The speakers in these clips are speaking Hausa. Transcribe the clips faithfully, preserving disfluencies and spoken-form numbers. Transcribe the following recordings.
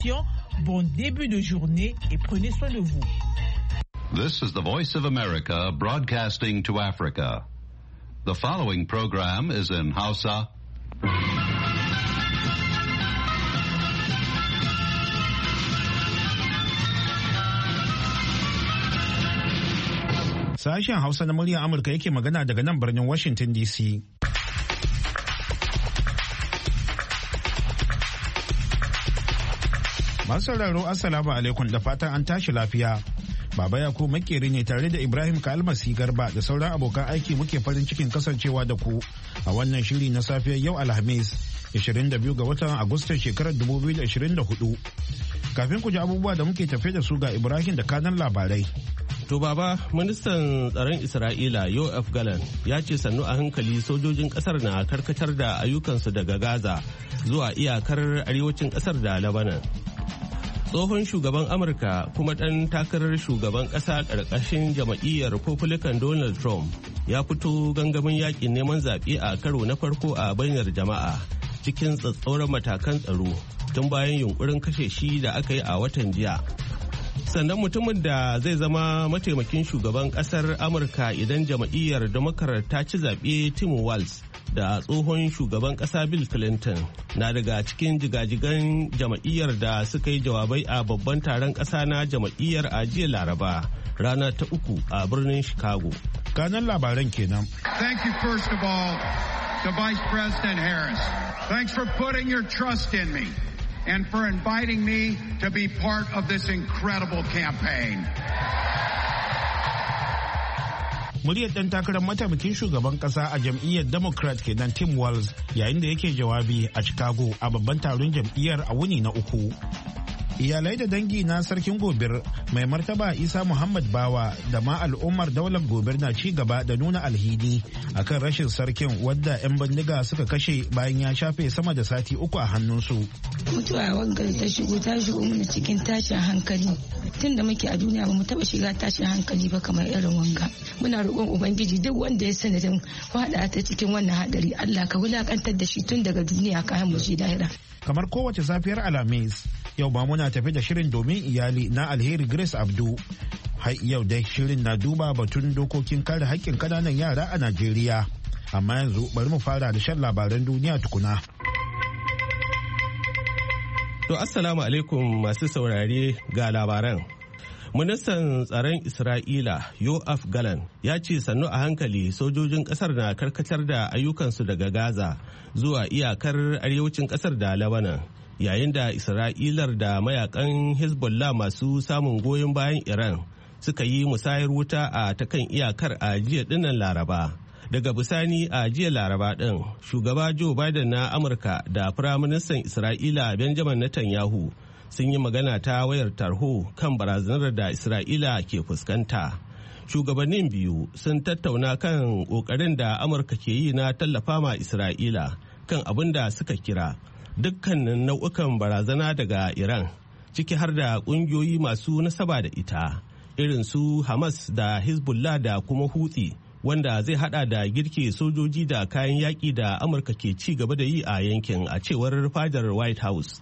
Bon début de journée et prenez soin de vous. This is the Voice of America broadcasting to Africa. The following program is in Hausa. Sashen Hausa na muryar Amurka yake magana daga nan birnin Washington D C. Masu sauraro Assalamu alaikum da fatan an tashi lafiya. Baba Yakubu makeri ne tare da Ibrahim Kalmasi Garba da sauran abokan aiki muke farin cikin kasancewa da ku a wannan shiri na safiyar yau Alhamis ishirin da biyu ga watan Agustan shekarar dubu biyu da ashirin da hudu. Kafin ku ji abubuwa da muke tafe da su ga Ibrahim da kanan labarai. To baba, ministan tsaron Isra'ila Yoav Gallant ya ce sannu a hankali sojojin kasar na karkatar da ayyukansu daga Gaza zuwa iyakar arewacin kasar da Lebanon. Tsohon shugaban Amurka kuma ɗan takarar shugaban ƙasa ƙarƙashin jam'iyyar Republican Donald Trump ya fito gangamin yakin neman zaɓe a karo na farko a bainar jama'a cikin tsatsauran matakan tsaro tun bayan yunkurin kashe shi da aka yi a watan jiya. Sannan mutumin da zai zama mataimakin shugaban ƙasar Amurka idan jam'iyyar Democrat ta ci zaɓe, Tim Walz, da tsohon shugaban kasa Bill Clinton na daga cikin jigajigan jam'iyyar da suka yi jawabai a babban taron kasa na jam'iyyar a jiya Laraba rana ta uku a birnin Chicago. Kanan labaran kenan. Thank you first of all to Vice President Harris. Thanks for putting your trust in me and for inviting me to be part of this incredible campaign. Muryar ɗan takarar mataimakin shugaban ƙasa a jam'iyyar Democrat kenan Tim Walz yayin da yake jawabi a Chicago a babban taron jam'iyyar a wuni na uku. Iyalai da dangi na sarkin Gobir mai martaba Isa Muhammad Bawa da ma al'ummar daular Gobir na ci gaba da nuna alhini akan rashin sarkin wadda 'yan bindiga suka kashe bayan ya shafe sama da sati uku a hannunsu. Mutuwa wanga ta shigo ta shigo mana cikin tashin hankali. Tun da muke a duniya ba mu taba shiga tashin hankali ba kamar irin wanga. Muna roƙon Ubangiji duk wanda ya sanadin faɗa ta cikin wannan hadari Allah ka wulakantar da shi tun daga duniya kayan mu shi lahira. Kamar kowace safiyar Alhamis, yau ba muna tafi da shirin domin iyali na Alheri Grace Abdu. Har yau dai shirin na duba batun dokokin kare haƙƙin ƙananan yara a Najeriya. Amma yanzu bari mu fara da shan labaran duniya tukuna. To assalamu alaikum masu saurare ga labaran. Ministan tsaron Isra'ila Yoav Gallant ya ce sannu a hankali sojojin kasar na karkatar da ayyukansu daga Gaza zuwa iyakar arewacin kasar da Lebanon, yayin da Isra'ilar da mayakan Hezbollah masu samun goyon bayan Iran suka yi musayar wuta a ta kan iyakar a jiya dinnan Laraba. Daga bisani a jiya Laraba din, shugaba Joe Biden na Amurka da Firaministan Isra'ila Benjamin Netanyahu sun yi magana ta wayar tarho kan barazanar da Isra'ila ke fuskanta. Shugabannin biyu sun tattauna kan ƙoƙarin da Amurka ke yi na tallafa ma Isra'ila kan abin da suka kira dukkanin nau'ukan barazana daga Iran, ciki har da ƙungiyoyi masu nasaba da ita, irin su Hamas da Hezbollah da kuma Houthi, wanda zai hada da girke sojoji da kayan yaƙi da Amurka ke ci gaba da yi a yankin, a cewar fadar White House.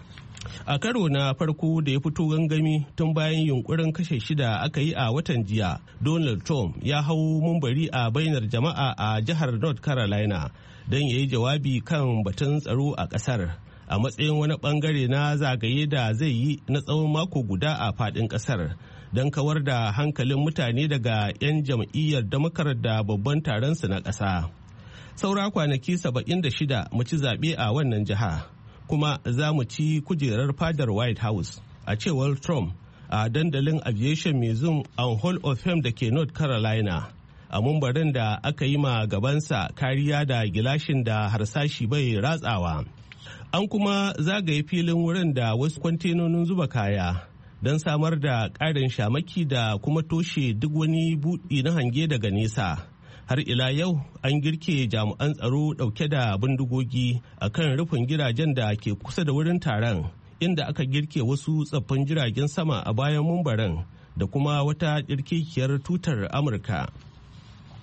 A karo na farko da ya fito gangami tun bayan yunkurin kashe shida aka yi a watan jiya, Donald Trump ya hau mumbari a bainar jama'a a jihar North Carolina don ya yi jawabi kan batun tsaro a kasar a matsayin wani bangare na zagaye da zai yi na tsawon mako guda a fadin kasar don kawar da hankalin mutane daga 'yan jam'iyyar Democrat da babban taronsu na ƙasa. Saura kwanaki saba'in da shida mu ci zaɓe a wannan jiha. Kuma za mu ci kujerar fadar White House, a cewar Trump a dandalin Aviation Museum and Hall of Fame da ke North Carolina, a mumbarin da aka yi ma gabansa kariya da gilashin da harsashi bai ratsawa. An kuma zagaye filin wurin da wasu kwantenonin zuba kaya don samar da ƙarin shamaki da kuma toshe duk wani buɗi na hange daga nesa. Har ila yau an girke jami'an tsaro dauke da bindigogi a kan rufin gidajen da ke kusa da wurin taron, inda aka girke wasu tsaffin jiragen sama a bayan mumbarin da kuma wata kirkikiyar tutar Amurka.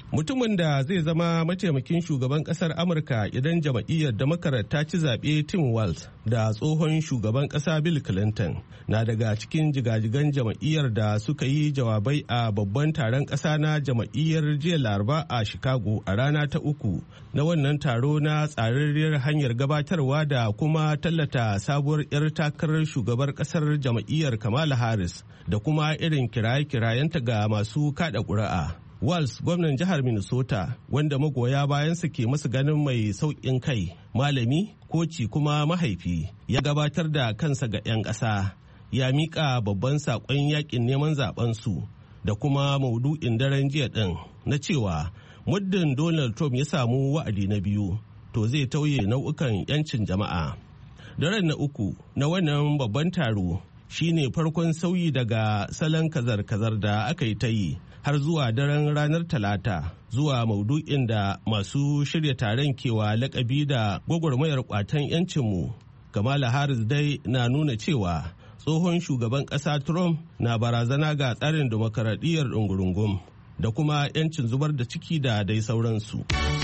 Mutumin da zai zama mataimakin shugaban kasar Amurka idan jam'iyyar Democrat ta ci zaɓe Tim Walz da tsohon shugaban ƙasa Bill Clinton na daga cikin jigajigan jam'iyyar da suka yi jawabai a babban taron ƙasa na jam'iyyar jiya Laraba a Chicago a rana ta uku na wannan taro na tsararriyar hanyar gabatarwa da kuma tallata sabuwar 'yar takarar shugabar ƙasar jam'iyyar Kamala Harris da kuma irin kiraye-kirayenta ga masu kaɗa ƙuri'a. Walz, gwamnan jihar Minnesota, wanda magoya bayansa ke masa ganin mai sauƙin kai, malami, koci kuma mahaifi, ya gabatar da kansa ga 'yan ƙasa, ya miƙa babban saƙon yaƙin neman zaɓensu da kuma maudu'in daren jiya ɗin na cewa muddin Donald Trump ya samu wa'adi na biyu, to zai tauye nau'ukan 'yancin jama'a. Daren na uku na wannan babban taro shine farkon sauyi daga salon kazar-kazar da aka yi ta yi har zuwa daren ranar talata zuwa maudu'in da masu shirya taron kewa lakabi da gwagwarmayar kwatan 'yancinmu. Kamala Harris dai na nuna cewa tsohon shugaban ƙasa Trump na barazana ga tsarin demokaradiyyar ɗungurungum da kuma 'yancin zubar da ciki da dai sauransu.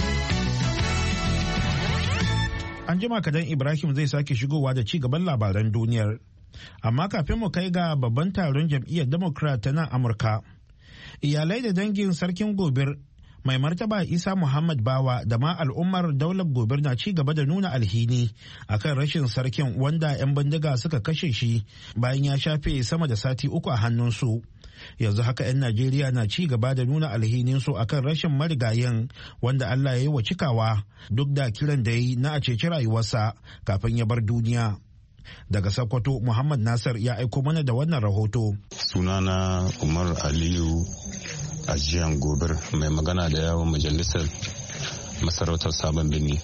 An jima kadan Ibrahim zai sake shigowa da ci gaban labaran duniyar. Amma kafin mu kai ga babban taron jam'iyyar Democrat ta nan Amurka, iyalai da dangin sarkin gobir mai martaba Isa Muhammad Bawa da ma al'ummar daular gobir na ci gaba da nuna alhini akan rashin sarkin wanda 'yan bindiga suka kashe shi bayan ya shafe sama da sati uku a hannunsu. Yanzu haka 'yan Najeriya na ci gaba da nuna alhininsu akan rashin marigayin wanda Allah ya yi wa cikawa duk da kiran da ya yi na a ceci rayuwarsa kafin ya bar duniya. Daga Sokoto, Muhammad Nasir ya aiko mana da wannan rahoto. Sunana Umar Aliyu Ajiyan Gobir, mai magana da yawon majalisar masarautar Sabon Birni.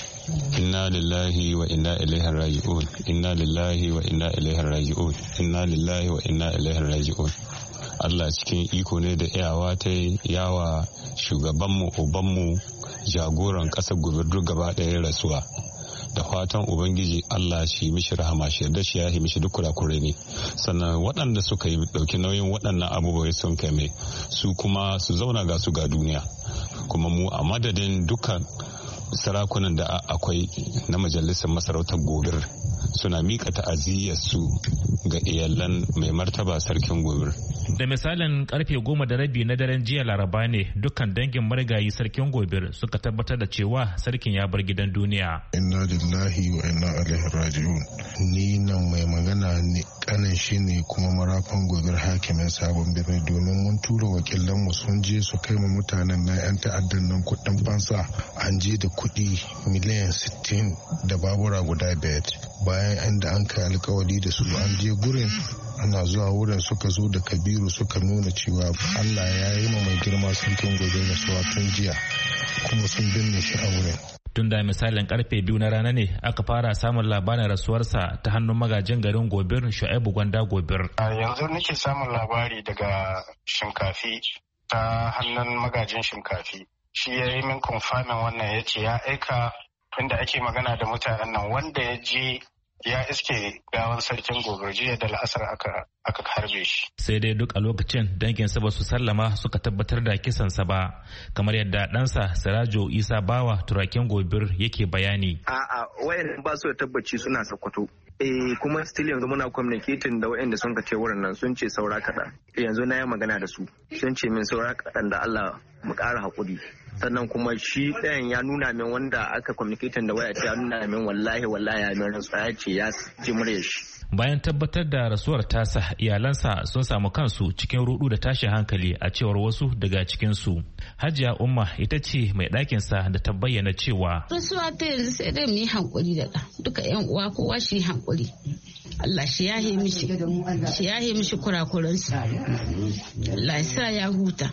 Inna lillahi wa inna ilaihi raji'un. Inna lillahi wa inna ilaihi raji'un. Inna lillahi wa inna ilaihi raji'un. Allah cikin iko ne da iyawa ta yawa shugabanmu, ubanmu, jagoran ƙasar Gobir duk gaba ɗaya rasuwa. Da fatan ubangiji Allah shi mishi rahama shi da shi ya yi mishi duk kurakure ne, sannan waɗanda suka yi ɗauki nauyin waɗannan abubuwa sun kai mai su kuma su zauna ga su ga duniya. Kuma mu a madadin dukkan sarakunan da akwai na majalisar masarautar Gobir suna miƙa ta'aziyyar su ga iyalan mai martaba sarkin Gobir. Da misalin karfe goma da rabi na daren jiya Laraba ne dukkan dangin marigayi sarkin Gobir suka tabbatar da cewa sarkin ya bar gidan duniya. Inna lillahi wa inna ilaihi raji'un. Ni nan mai magana ne kanin shi ne kuma marafan Gobir hakimin Sabon Birni, domin mun tura wakilan mu sun je su kai mu mutanen na yan ta'addan nan kuɗin fansa. An je da kuɗi miliyan sittin da babura guda biyar. Bayan inda an kai alkawari da su an je gurin, ana zuwa wurin suka zo da Kabiru suka nuna cewa Allah ya yi ma mai girma sarkin Gobir rasuwa tun jiya kuma sun binne shi a wurin. Tun da misalin karfe biyu na rana ne aka fara samun labarin rasuwarsa ta hannun magajin garin Gobir Shu'aibu Gwanda Gobir. Yanzu nake samun labari daga Shinkafi ta hannun magajin Shinkafi. Shi ya yi min konfamin wannan, ya ce ya aika inda ake magana da mutanen nan, wanda ya je ya iske gawan sarkin Gobir jiya da la'asar aka aka harbe shi. Sai dai duk a lokacin danginsa ba su sallama suka tabbatar da kisansa ba, kamar yadda ɗansa Sirajo Isa Bawa turakin Gobir yake bayani. A'a, wayan ba su da tabbaci suna Sokoto. Eh kuma still yanzu muna communicating da waɗanda sun kace wurin nan, sun ce saura kaɗan. Yanzu na yi magana da su, sun ce min saura kaɗan da Allah mu ƙara haƙuri. Sannan kuma shi ɗayan ya nuna min, wanda aka communicating da waya ya nuna min wallahi wallahi ya min rantsuwa, ya ce ya ji murya shi. Bayan tabbatar da rasuwar tasa, iyalansa sun samu kansu cikin rudu da tashin hankali a cewar wasu daga cikinsu. Hajiya Umma ita ce mai ɗakinsa da ta bayyana cewa rasuwa ta yanzu sai dai mu yi hankuri da duka yan uwa, kowa shi hankuri. Allah shi yahe mishi, shi yahe mishi kurakuransu. Allah ya sa ya huta.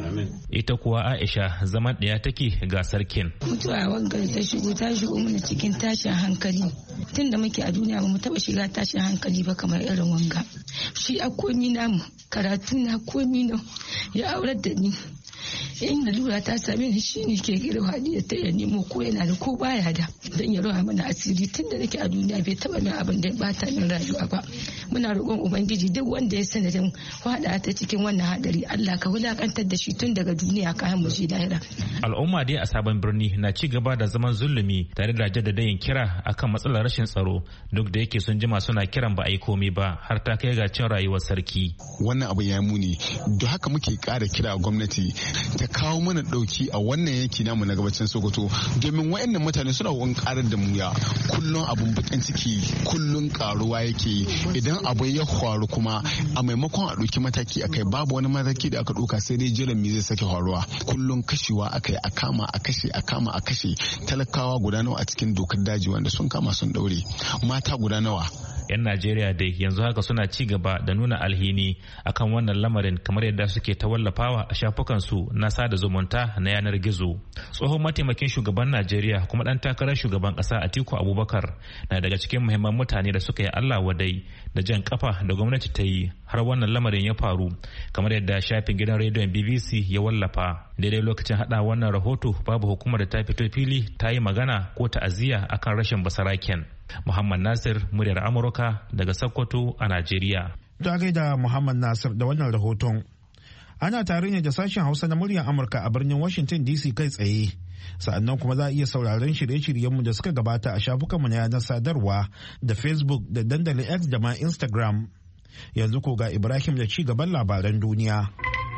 Ita kuwa Aisha zaman ɗaya take ga sarkin. Mutuwa wangar ta shigo ta shigo mana cikin tashin hankali. Tun da muke a duniya ba mu taɓa shiga tashin hankali ba kamar irin wanga. Shi a komi namu, karatu na komi na ya aurar da ni. in lura ta same ni shine ke gira hadiya ta ya nemo ko yana da ko baya da dan ya rawa mana asiri tunda nake a duniya bai taba min abin da ya bata min rayuwa ba. Muna roƙon ubangiji duk wanda ya sanadin fada ta cikin wannan hadari Allah ka wulakantar da shi tun daga duniya kayan mu ji lahira. Al'umma dai a sabon birni na ci gaba da zaman zulumi tare da jaddadayin kira akan matsalar rashin tsaro duk da yake sun jima suna kiran ba a yi komai ba har ta kai ga cin rayuwar sarki. Wannan abu ya muni da haka muke ƙara kira gwamnati ta kawo mana ɗauki a wannan yanki namu na gabacin Sokoto domin wayannan mutane suna wani ƙarar da mu ya kullum abun bakin ciki kullum karuwa yake idan abu ya faru kuma a maimakon a ɗauki mataki akai babu wani mataki da aka ɗauka sai dai jiran me zai sake faruwa kullum kashewa akai a kama a kashe a kama a kashe talakawa guda nawa a cikin dokar daji wanda sun kama sun daure mata guda nawa. 'Yan Najeriya dai yanzu haka suna ci gaba da nuna alhini akan wannan lamarin kamar yadda suke ta wallafawa a shafukansu na sada zumunta na yanar gizo. Tsohon mataimakin shugaban Najeriya kuma dan takarar shugaban kasa Atiku Abubakar na daga cikin muhimman mutane da suka yi Allah wadai da jan kafa da gwamnati ta yi har wannan lamarin ya faru kamar yadda shafin gidan rediyon B B C ya wallafa. Daidai lokacin hada wannan rahoto babu hukumar da ta fito fili ta yi magana ko ta'aziyya akan rashin basaraken. Muhammad Nasir, muryar Amurka daga Sokoto a Najeriya. Ta gaida Muhammad Nasir da wannan rahoton. Ana tare ne da sashen Hausa na muryar Amurka a birnin Washington D C kai tsaye. Sa'annan kuma za a iya sauraron shirye-shiryenmu da suka gabata a shafukanmu na yanar sadarwa da Facebook da dandalin X da ma Instagram. Yanzu ko ga Ibrahim da ci gaban labaran duniya.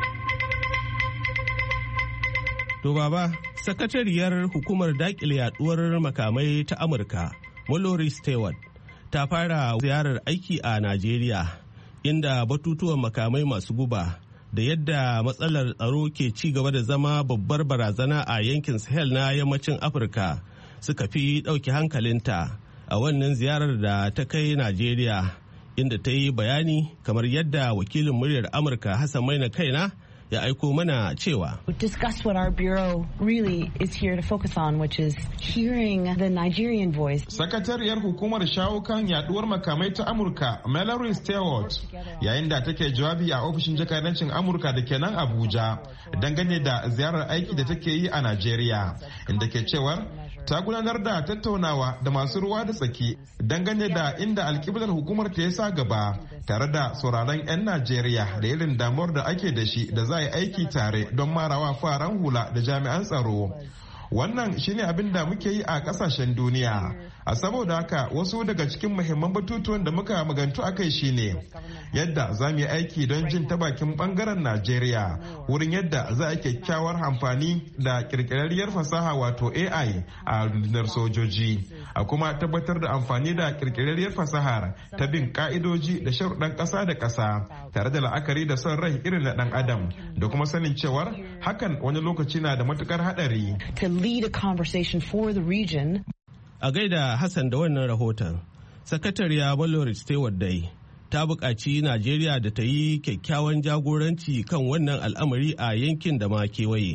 To baba, sakatariyar hukumar dakile yaduwar makamai ta Amurka Mallory Stewart ta fara ziyarar aiki a Najeriya inda batutuwan makamai masu guba da yadda matsalar tsaro ke ci gaba da zama babbar barazana a yankin Sahel na yammacin Afirka suka fi ɗauki hankalinta a wannan ziyarar da ta kai Najeriya inda ta yi bayani kamar yadda wakilin muryar Amurka Hassan Maina Kaina ya aiko mana cewa discuss what our bureau really is here to focus on, which is hearing the Nigerian voice. Sakatariyar hukumar shawo kan yaduwar makamai ta Amurka Mallory Stewart yayin da take jawabi a ofishin jakadancin Amurka da ke nan Abuja dangane da ziyarar aiki da take yi a Najeriya inda ke cewar ta gudanar da tattaunawa da masu ruwa da tsaki dangane da inda alkiblar hukumar ta ya sa gaba tare da sauraron 'yan Najeriya da irin damuwar da ake da shi da za a yi aiki tare don marawa faran hula da jami'an tsaro. Wannan shine abin da muke yi a kasashen duniya. A saboda haka wasu daga cikin muhimman batutuwan da muka magantu a kai shine yadda za mu yi aiki don jin ta bakin bangaren Najeriya wurin yadda za a kyakkyawar amfani da kirkirarriyar fasaha wato A I a rundunar sojoji. A kuma tabbatar da amfani da kirkirarriyar fasahar ta bin ka'idoji da sharuɗan ƙasa da ƙasa tare da la'akari da son rai irin na ɗan adam da kuma sanin cewar hakan wani lokaci na da matukar haɗari. Lead a conversation for the region. A gaida Hassan da wannan rahoton, Sakatariya Mallory Stewart dai ta buƙaci Najeriya da ta yi kyakkyawan jagoranci kan wannan al'amari a yankin da ma kewaye.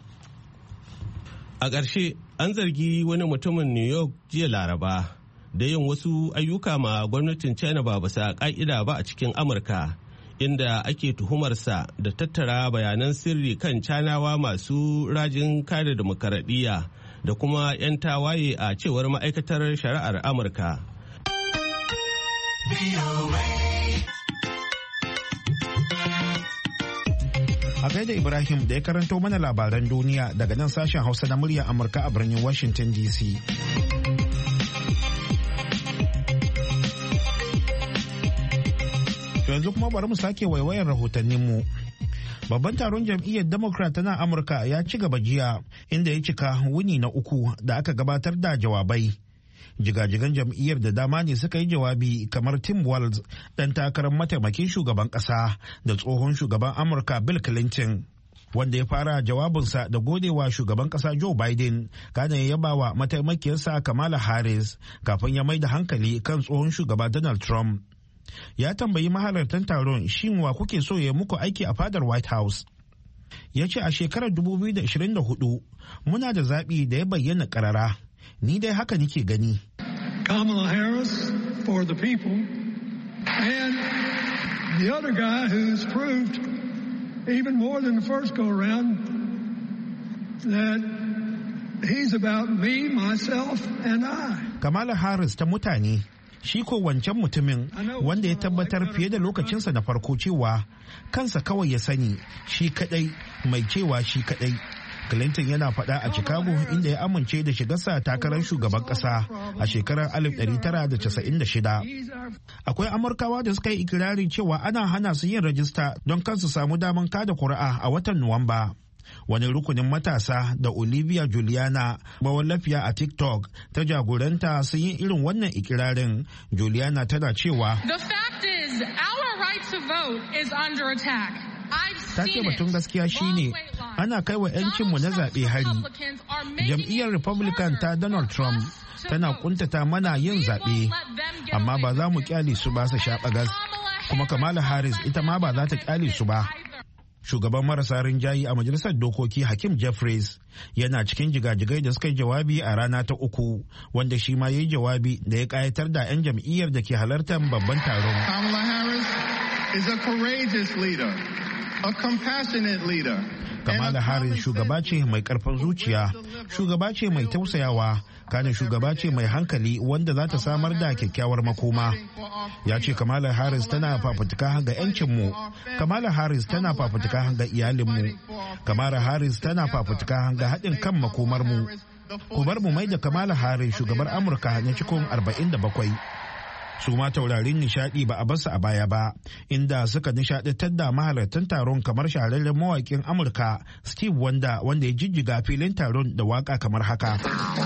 A ƙarshe, an zargi wani mutumin New York jiya Laraba da yin wasu ayyuka ma gwamnatin China ba bisa ƙa'ida ba a cikin Amurka. Inda ake tuhumarsa da tattara bayanan sirri kan canawa masu rajin kare demokaradiyya da kuma 'yan tawaye a cewar ma'aikatar shari'ar Amurka. A gaida Ibrahim da ya karanto mana labaran duniya daga nan sashen Hausa na muryar Amurka a birnin Washington D C. Yanzu kuma bari mu sake waiwayar rahotanninmu. Babban taron jam'iyyar Democrat na Amurka ya ci gaba jiya inda ya cika wuni na uku da aka gabatar da jawabai. Jigajigan jam'iyyar da dama ne suka yi jawabi kamar Tim Walz dan takarar mataimakin shugaban kasa da tsohon shugaban Amurka Bill Clinton. Wanda ya fara jawabinsa da godewa shugaban kasa Joe Biden kana ya yaba wa mataimakiyarsa Kamala Harris kafin ya mai da hankali kan tsohon shugaba Donald Trump. Ya tambayi mahalartan taron shin wa kuke so ya muku aiki a fadar White House. Ya ce a shekarar dubu biyu da ashirin da hudu muna da zaɓi da ya bayyana ƙarara. Ni dai haka nike gani. Kamala Harris for the people and the other guy who's proved even more than the first go around that he's about me, myself, and I. Kamala Harris ta mutane, shi ko wancan mutumin wanda ya tabbatar fiye da lokacinsa na farko cewa kansa kawai ya sani, shi kadai, mai cewa shi kadai. Clinton yana faɗa a Chicago inda ya amince da shigarsa takarar shugaban ƙasa a shekarar alif ɗari tara da casa'in da shida. Akwai Amurkawa da suka yi ikirarin cewa ana hana su yin rajista don kansu samu daman kada kuri'a a watan Nuwamba. Wani rukunin matasa da Olivia Juliana, mawallafiya a TikTok, ta jagoranta sun yi irin wannan ikirarin. Juliana tana cewa, "The fact is, our right to vote is under attack." Ta ce batun gaskiya shine ana kai wa 'yancinmu na zaɓe hari. Jam'iyyar Republican ta Donald Trump tana kuntata mana yin zaɓe, amma ba za mu kyale su ba su sha ɓagas. Kuma Kamala Harris ita ma ba za ta kyale su ba. Shugaban marasa rinjayi a majalisar dokoki Hakeem Jeffries yana cikin jigajigai da suka yi jawabi a rana ta uku, wanda shi ma ya yi jawabi da ya kayatar da 'yan jam'iyyar da ke halartar babban taron. Kamala Harris is a courageous leader, a compassionate leader. Kamala Harris shugaba ce mai karfin zuciya, shugaba ce mai tausayawa, kana shugaba ce mai hankali wanda za ta samar da kyakkyawar makoma. Ya ce Kamala Harris tana fafutuka ga 'yancinmu, Kamala Harris tana fafutuka ga iyalinmu, Kamala Harris tana fafutuka ga haɗin kan makomarmu. Ku bar mu mai da Kamala Harris shugabar Amurka na cikin arba'in da bakwai. Su ma taurarin nishadi ba a basu a baya ba, inda suka nishadantar da mahalartan taron kamar shahararren mawakin Amurka Steve Wonder, wanda ya jijjiga filin taron da waka kamar haka.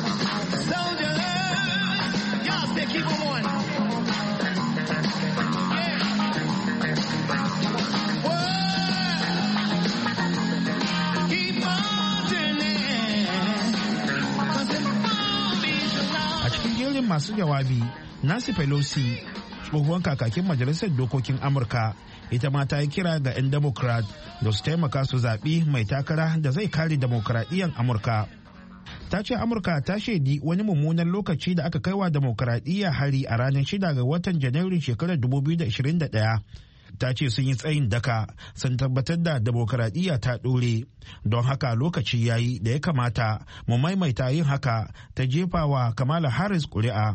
A cikin jerin masu jawabi, Nancy Pelosi, tsohuwar kakakin majalisar dokokin Amurka, ita ma ta yi kira ga 'yan Democrat da su taimaka su zaɓi mai takara da zai kare demokuraɗiyyar Amurka. Ta ce Amurka ta shaidi wani mummunan lokaci da aka kaiwa demokuraɗiyya hari a ranar shida ga watan Janairun shekarar dubu biyu da ashirin da ɗaya. Ta ce sun yi tsayin daka sun tabbatar da demokuraɗiyya ta ɗore. Don haka lokaci ya yi da ya kamata mu maimaita yin haka, ta jefa wa Kamala Harris ƙuri'a.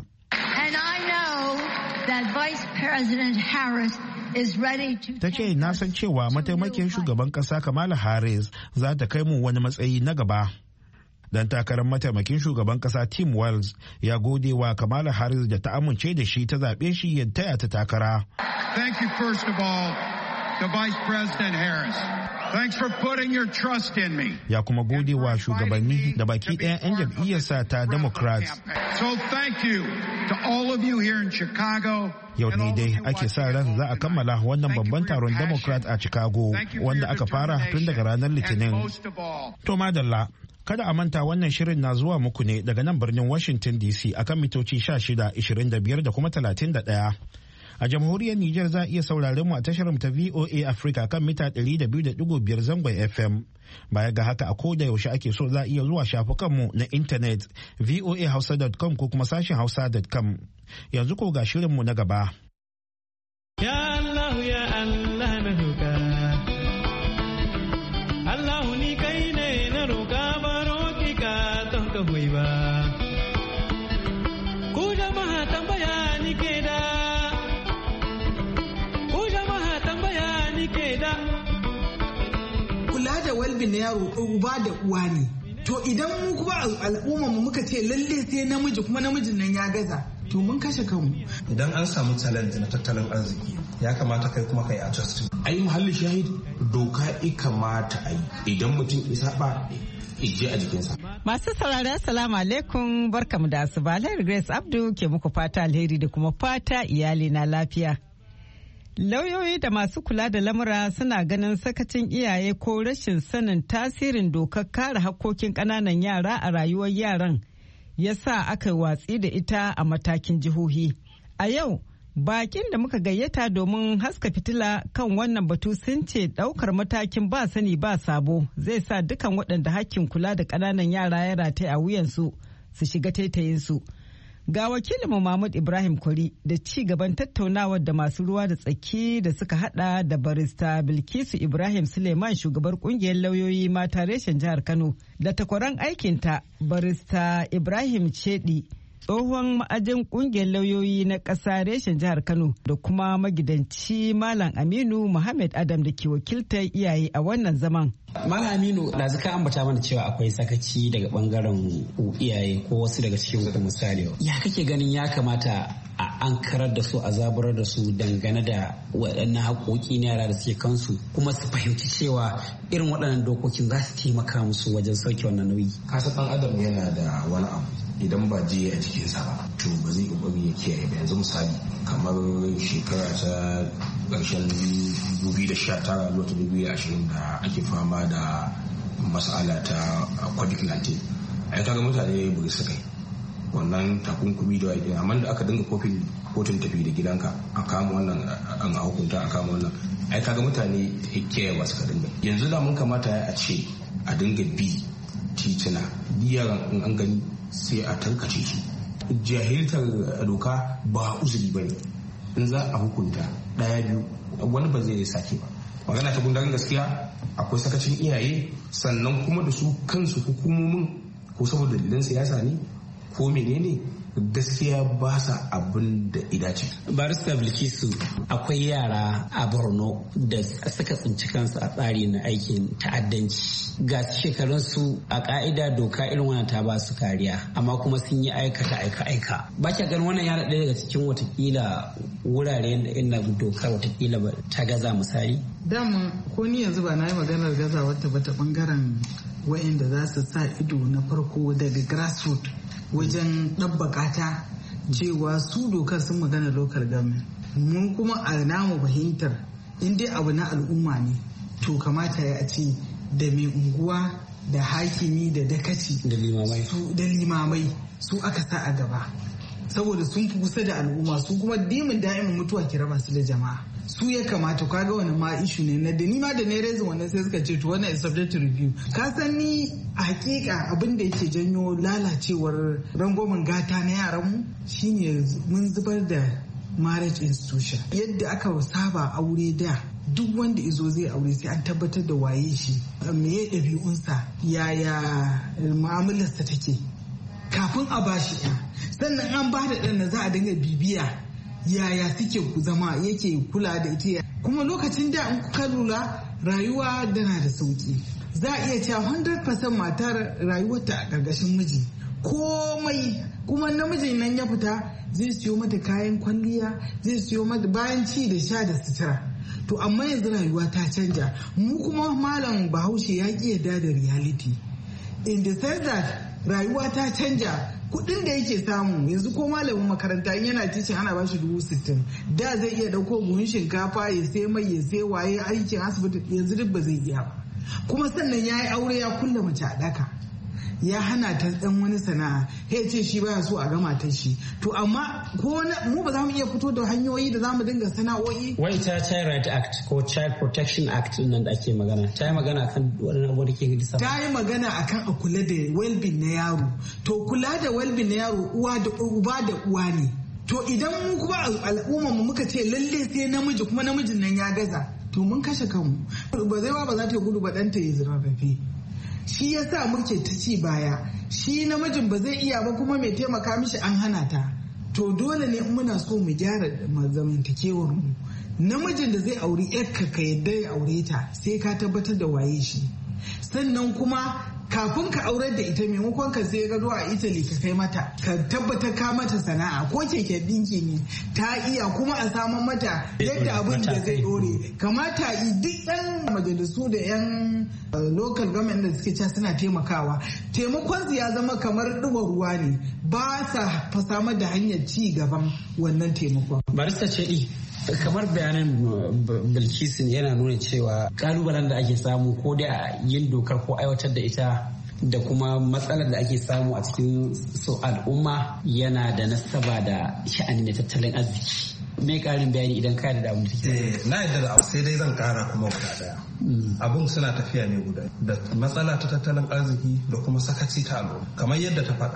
That Vice President Harris is ready to. Ta ce na san cewa mataimakin shugaban kasa Kamala Harris za ta kai mu wani matsayi na gaba. Dan takarar mataimakin shugaban kasa Tim Walz ya gode wa Kamala Harris da ta amince da shi ta zaɓe shi ya taya ta takara. Thank you first of all to Vice President Harris. Thanks for putting your trust in me. Ya kuma gode wa shugabanni da baki ɗayan 'yan jam'iyyarsa ta Democrats. So thank you to all of you here in Chicago. Yau ne dai ake sa ran za a kammala wannan babban taron Democrat a Chicago, wanda aka fara tun daga ranar Litinin. To madalla, kada a manta wannan shirin na zuwa muku ne daga nan birnin Washington D C akan mitoci sha shida, ishirin da biyar da kuma talatin da ɗaya. A jamhuriyar Nijar za a iya sauraren mu a tashar ta V O A Africa kan mita ɗari da biyu da ɗigo biyar zangon F M. Baya ga haka a koda yaushe ake so za a iya zuwa shafukanmu na intanet v o a hausa dot com ko kuma sashen hausa dot com. Yanzu ko ga shirinmu na gaba. Ya Allah ya Allah na roƙa. Allah ni kai ne na roƙa baro ki ka ton ka hoyi ba. Ku jama'a tambaya ni ke da. Kula da walbi na yaro uba da uwa ne. To idan mu kuma al'umma mu muka ce lalle sai namiji kuma namijin nan ya gaza, to mun kashe kanmu. Idan an samu challenge na tattalin arziki, ya kamata kai kuma kai adjust. Ai muhalli shahid doka i kamata ai idan mutum isa ba ije a jikinsa. Masu saurari assalamu alaikum, barkamu da asuba. Alheri Grace Abdu ke muku fata alheri da kuma fata iyali na lafiya. Lauyoyi da masu kula da lamura suna ganin sakacin iyaye ko rashin sanin tasirin dokar kare hakkokin ƙananan yara a rayuwar yaran ya sa aka yi watsi da ita a matakin jihohi. A yau, bakin da muka gayyata domin haska fitila kan wannan batu sun ce ɗaukar matakin ba sani ba sabo zai sa dukan waɗanda hakkin kula da ƙananan yara ya rataye a wuyansu su shiga taitayinsu. Ga wakilinmu Mahmud Ibrahim Kwari da ci gaban tattaunawar da masu ruwa da tsaki da suka hada da barista Bilkisu Ibrahim Suleiman shugabar kungiyar lauyoyi mata reshen jihar Kano da takwaran aikinta barista Ibrahim Chedi tsohon ma'ajin kungiyar lauyoyi na ƙasa reshen jihar Kano da kuma magidanci Malam Aminu Muhammad Adam da ke wakiltar iyaye a wannan zaman. Malam Aminu, da zaka ambata mana cewa akwai sakaci daga bangaren iyaye ko wasu daga cikin ku misali. Ya kake ganin ya kamata a ankarar da su a zaburar da su dangane da waɗannan haƙoƙi na yara da suke kansu kuma su fahimci cewa irin waɗannan dokokin za su taimaka musu wajen sauke wannan nauyi. Kasa ɗan adam yana da wani abu idan ba je a jikinsa ba to ba zai kokari ya kiyaye ba. Yanzu misali kamar shekara ta ƙarshen dubu da sha tara zuwa ta dubu da ashirin da ake fama da mas'ala ta covid nineteen ai kaga mutane ba su kai wannan takunkumi da wajen amma da aka dinga kofin kotun tafi da gidanka a kama wannan an hukunta a kama wannan ai kaga mutane kiyaye ba su ka dinga. Yanzu da mun kamata a ce a dinga bi titina biyaran in an gani sai a tankace su. Jahiltar doka ba uzuri ba ne. In za a hukunta ɗaya biyu wani ba zai sake ba. Magana ta gundarin gaskiya akwai sakacin iyaye sannan kuma da su kansu hukumomin ko saboda dalilan siyasa ne ko menene gaskiya ba sa abin da idace. Barista Bilkisu, akwai yara a Borno da suka tsinci kansu a tsari na aikin ta'addanci. Ga shekarun su a ka'ida doka irin wannan ta ba su kariya amma kuma sun yi aikata aika-aika. Ba kya ganin wannan yana ɗaya daga cikin watakila wurare da inda dokar watakila ta gaza misali? Dama ko ni yanzu ba na yi maganar gazawar ta ba ta bangaren wa'inda za su sa ido na farko daga grassroots wajen ɗabbaka ta cewa su dokar sun magana local government. Mun kuma a namu fahimtar in dai abu na al'umma ne to kamata ya ce da mai unguwa da hakimi da dakaci da limamai su aka sa a gaba saboda sun fi kusa da al'umma su kuma dimin da'imin mutuwa ki raba su da jama'a su ya kamata kaga wani ma ishu ne na da ni ma da ne rezin wannan sai suka ce to wannan is subject to review. Ka san ni a hakika abin da yake janyo lalacewar rangwamen gata na yaran mu shine mun zubar da marriage institution. Yadda aka saba aure da duk wanda izo zai aure sai an tabbatar da waye shi meye ɗabi'unsa yaya mu'amalarsa take kafin a bashi ɗan sannan an ba da ɗan za a dinga bibiya yaya suke zama yake kula da ita kuma lokacin da an kuka lura rayuwa dana da sauki za a iya cewa one hundred percent matar rayuwarta a ƙarƙashin miji komai kuma namijin nan ya fita zai siyo mata kayan kwalliya zai siyo mata bayan ci da sha da sutura to amma yanzu rayuwa ta canja mu kuma malam bahaushe ya ƙi yarda da reality in the sense that rayuwa ta canja kudin da yake samu yanzu ko malamin makaranta in yana ticin ana bashi dubu sittin da zai iya dauko buhun shinkafa ya sai mai ya sai waye aikin asibiti yanzu duk ba zai iya ba kuma sannan ya yi aure ya kulle mace a daka ya hana ta dan wani sana'a ya ce shi baya so a gama ta shi to amma ko mu ba za mu iya fito da hanyoyi da za mu dinga sana'o'i. Wai ta Child Right Act ko Child Protection Act nan da ake magana ta yi magana akan wannan abu da ke gidi ta yi magana akan a kula da well-being na yaro to kula da well-being na yaro uwa da uba da uwa ne to idan mu kuma al'ummar mu muka ce lalle sai namiji kuma namijin nan ya gaza to mun kashe kanmu ba zai ba ba za ta gudu ba ɗanta ya zirarrafe shi ya sa muke ta ci baya shi namijin ba zai iya ba kuma mai taimaka mishi an hana ta to dole ne muna so mu gyara zamantakewar mu namijin da zai auri yarka ka yadda ya aure ta sai ka tabbatar da waye shi sannan kuma kafin ka aurar da ita maimakon ka sai gado a Italy ka kai mata ka tabbatar ka mata sana'a ko keke dinki ne ta iya kuma a samun mata yadda abin da zai dore kamata duk yan majalisu da yan local government da suke cewa suna taimakawa taimakon su ya zama kamar ɗuwar ruwa ne ba sa samar da hanyar ci gaban wannan taimakon. Barista Chedi, kamar bayanin Bilkisu yana nuna cewa kalubalen da ake samu ko dai a yin dokar ko aiwatar da ita da kuma matsalar da ake samu a cikin su al'umma yana da nasaba da sha'ani da tattalin arziki. Me karin bayani idan ka da abin da take? Na yadda da sai dai zan kara kuma guda daya. Abun suna tafiya ne guda da matsala ta tattalin arziki da kuma sakaci ta al'umma kamar yadda ta faɗa.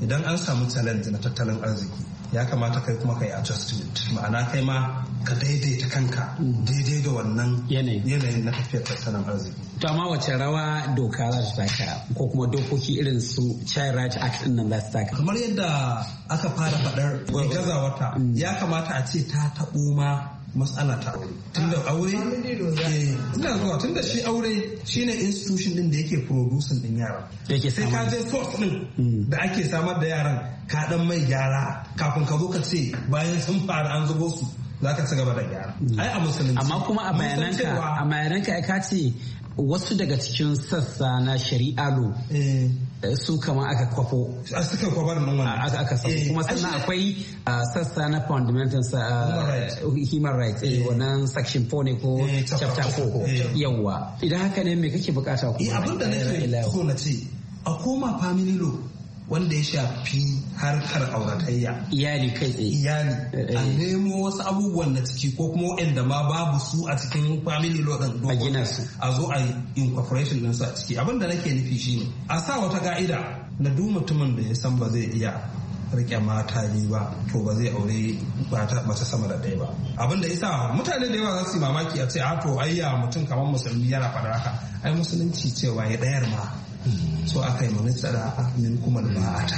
idan an samu challenge na tattalin arziki ya kamata kai kuma kai adjustment, ma'ana kai ma ka daidaita kanka daidai da wannan yanayin na tafiyar tattalin arziki. To amma wace rawa doka za su taka ko kuma dokoki irin su Child Rights Act din nan za su taka? Kamar yadda aka fara faɗar gazawarta ya kamata a ce ta taɓo ma matsala ta aure. Tunda aure ina zuwa tunda shi aure shine institution din da yake producing din yara. Sai ka je source din da ake samar da yaran ka dan mai gyara kafin ka zo ka ce bayan sun fara an zubo su za ka ci gaba da gyara. Ai a musulunci. Amma kuma a bayananka a bayananka ka ce wasu daga cikin sassa na shari'a lo su kama aka kwafo suka kwabar nan wannan aka samu kuma sannan akwai sassa na fundamental human rights wannan section four ne ko chapter four yawa idan haka ne me kake bukata ku abin da nake so na ce a koma family law wanda ya shafi harkar auratayya iyali kai tsaye iyali a nemo wasu abubuwan na ciki ko kuma waɗanda ma babu su a cikin family law din a gina su a zo a yi incorporation din su a ciki abin da nake nufi shine a sa wata ka'ida na duk mutumin da ya san ba zai iya rike mata biyu ba to ba zai aure mace sama da ɗaya ba abin da yasa mutane da yawa za su yi mamaki a ce a to ayya mutum kamar musulmi yana faɗa haka ai musulunci cewa ya ɗayar ma so aka yi manitsara min kuma ba'ata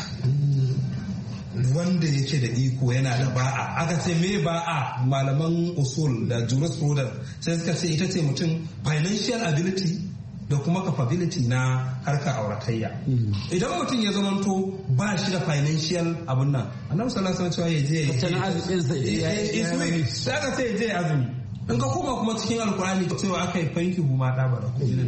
wanda yake da iko yana da ba'a aka ce me ba'a malaman usul da jurisprudence sai suka ce ita ce mutum financial ability da kuma capability na harkar auratayya idan mutum ya zamanto ba shi da financial abun nan annabi sallallahu alaihi wasallam ya je ya sai aka ce ya je azumi in ka koma kuma cikin alkurani cewa aka yi fanki huma da bara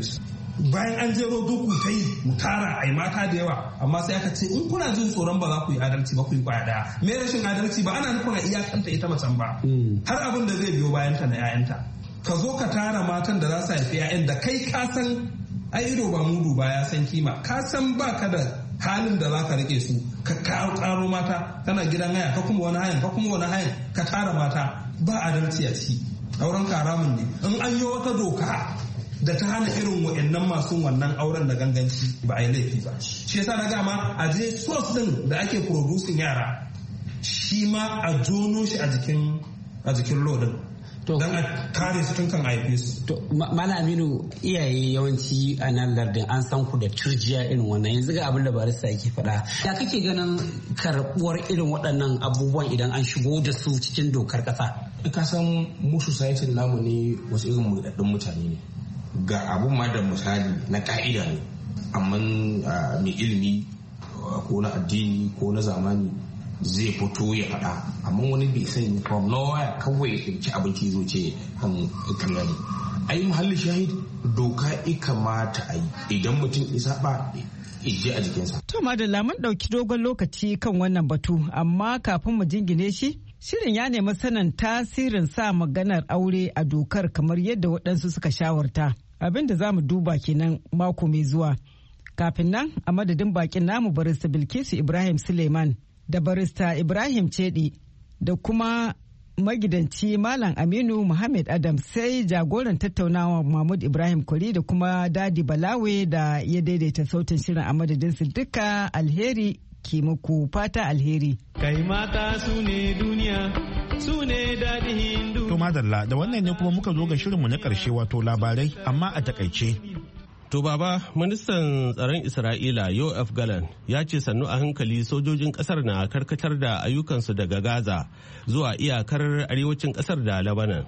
bayan an jero duku ta yi mu tara ai mata da yawa amma sai aka ce in kuna jin tsoron ba za ku yi adalci ba ku yi kwaya daya me rashin adalci ba ana nufin a iyakanta ita macen ba har abin da zai biyo bayan ta na 'ya'yanta ka zo ka tara matan da za su haifi 'ya'yan da kai ka san ai ido ba mudu ba ya san kima ka san ba ka da halin da za ka rike su ka karo mata kana gidan haya ka kuma wani hayan ka kuma wani hayan ka tara mata ba adalci a ciki auren karamin ne in an yi wata doka da ta hana irin wa'annan masu wannan auren da ganganci ba a yi laifi ba shi yasa na gama a je source din da ake producing yara shi ma a jono shi a jikin a jikin lodin don a kare su tun kan haife su. Malam Aminu iyaye yawanci a nan lardin an san ku da turjiya irin wannan yanzu ga abin da barista yake faɗa. Ya kake ganin karɓuwar irin waɗannan abubuwan idan an shigo da su cikin dokar ƙasa? Ka san mu society namu ne wasu irin murɗaɗɗun mutane ne. Ga abun ma da misali na ka'ida ne amma mai ilimi ko na addini ko na zamani zai fito ya faɗa amma wani bai sani from nowhere kawai ya ci abinci zo ce kan karya ne ai muhalli shahid doka ya kamata a yi idan mutum isa ba ije a jikinsa. To madalla mun ɗauki dogon lokaci kan wannan batu amma kafin mu jingine shi shirin ya nemi sanin tasirin sa maganar aure a dokar kamar yadda waɗansu suka shawarta. Abin da za mu duba kenan mako mai zuwa. Kafin nan a madadin bakin namu barista Bilkisu Ibrahim Suleiman da barista Ibrahim Cedi da kuma magidanci Malam Aminu Muhammad Adam sai jagoran tattaunawa Mahmud Ibrahim Kwari da kuma Dadi Balawe da ya daidaita sautin shirin a madadinsu duka alheri ke muku fata alheri. Kai mata su ne duniya su ne daɗin hindu. To madalla da wannan ne kuma muka zo ga shirinmu na ƙarshe wato labarai amma a takaice. To baba, ministan tsaron Isra'ila Yoav Gallant ya ce sannu a hankali sojojin kasar na karkatar da ayyukansu daga Gaza zuwa iyakar arewacin kasar da Lebanon.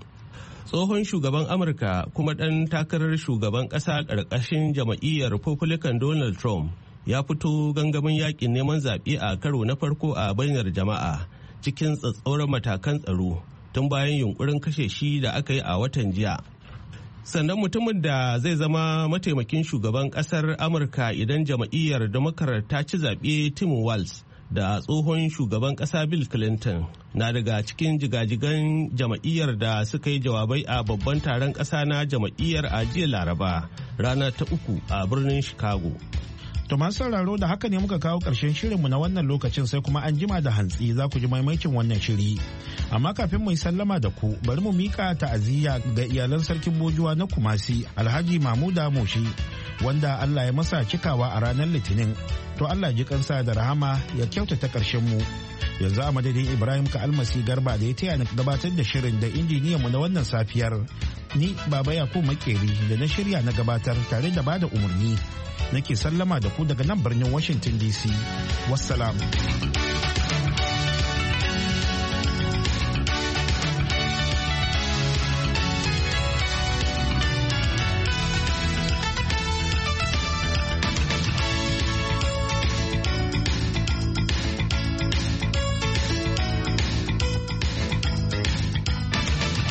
Tsohon shugaban Amurka kuma ɗan takarar shugaban ƙasa ƙarƙashin jama'iyyar Republican Donald Trump ya fito gangamin yakin neman zaɓe a karo na farko a bainar jama'a cikin tsatsauran matakan tsaro tun bayan yunkurin kashe shi da aka yi a watan jiya. Sannan mutumin da zai zama mataimakin shugaban kasar Amurka idan jama'iyyar Democrat ta ci zaɓe Tim Walz da tsohon shugaban ƙasa Bill Clinton na daga cikin jigajigan jama'iyyar da suka yi jawabai a babban taron ƙasa na jama'iyyar a jiya Laraba rana ta uku a birnin Chicago. To masu sauraro da haka ne muka kawo ƙarshen shirinmu na wannan lokacin sai kuma an jima da hantsi za ku ji maimakin wannan shiri. Amma kafin mu yi sallama da ku bari mu mika ta'aziyya ga iyalan sarkin Bojuwa na Kumasi Alhaji Mamuda Moshi wanda Allah ya masa cikawa a ranar Litinin. To Allah ji kansa da rahama ya kyautata ƙarshen mu. Yanzu a madadin Ibrahim ka almasi garba da ya taya na gabatar da shirin da injiniyanmu na wannan safiyar. Ni Baba Yakubu Makeri da na shirya na gabatar tare da bada umarni. Nake sallama da ku daga nan birnin Washington D C. Wassalam.